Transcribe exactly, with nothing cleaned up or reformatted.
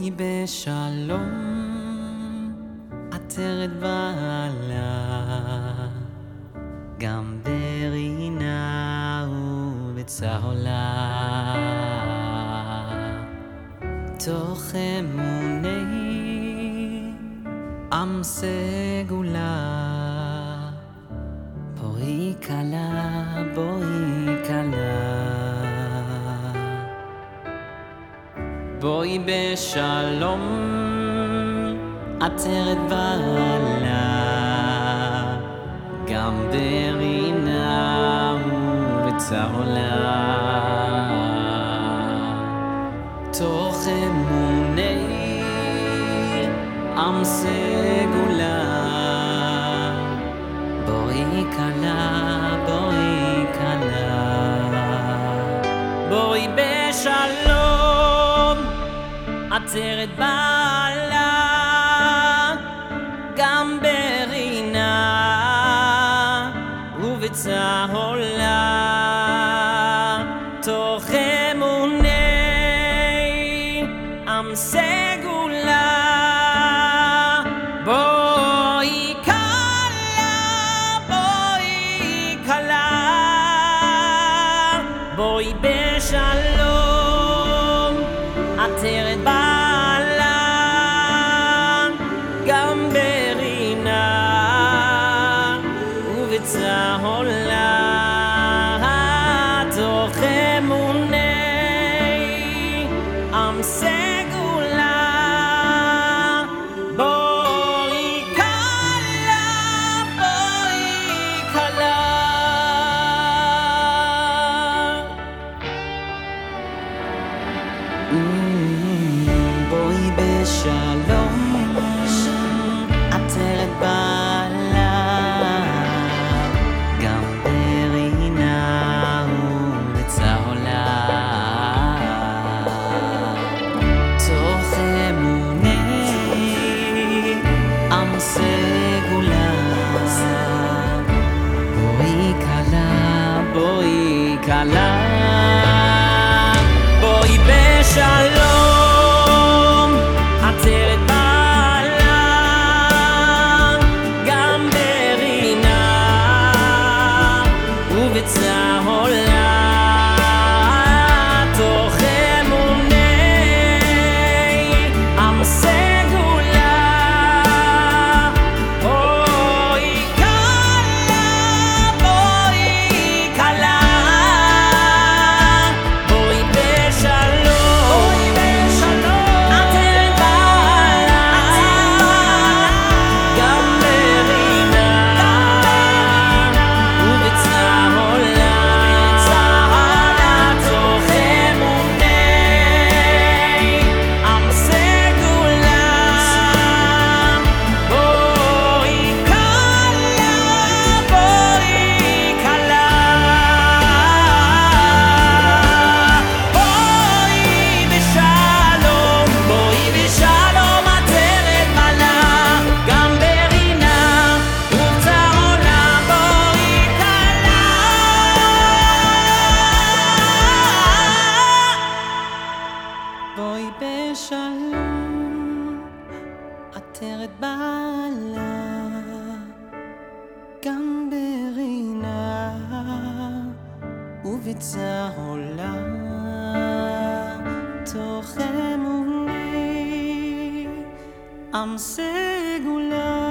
בואי בשלום, עטרת בעלה, גם ברינה ובצהלה. תוך אמוני עם סגולה, בואי כלה, בואי כלה. בואי בשלום, עטרת בעלה, גם ברינה ובצהלה. תוך אמוני עם סגולה, בואי כלה, בואי כלה. בואי בשלום, עטרת בעלה, גם ברינה ובצהלה. תוך אמוני עם סגולה, בואי כלה, בואי כלה. בואי בשלום, עטרת בעלה, גם ברינה ובצהלה. תוך אמוני עם סגולה, בואי כלה, בואי כלה. בואי בשלום, עטרת בעלה, גם ברינה ובצהלה. תוך אמוני עם סגולה, בואי כלה, בואי כלה. בואי בשלום, עטרת בעלה, גם ברינה ובצהלה. תוך אמוני עם סגולה, בואי כלה, בואי כלה. בואי בשלום, עטרת בעלה, גם ברינה ובצהלה. תוך אמוני עם סגולה, בואי כלה, בואי כלה. בואי בשלום, בואי בשלום, עטרת בעלה, גם ברינה ובצהלה. בואי כלה. בואי בשלום, עטרת בעלה, גם ברינה ובצהלה. תוך אמוני עם סגולה,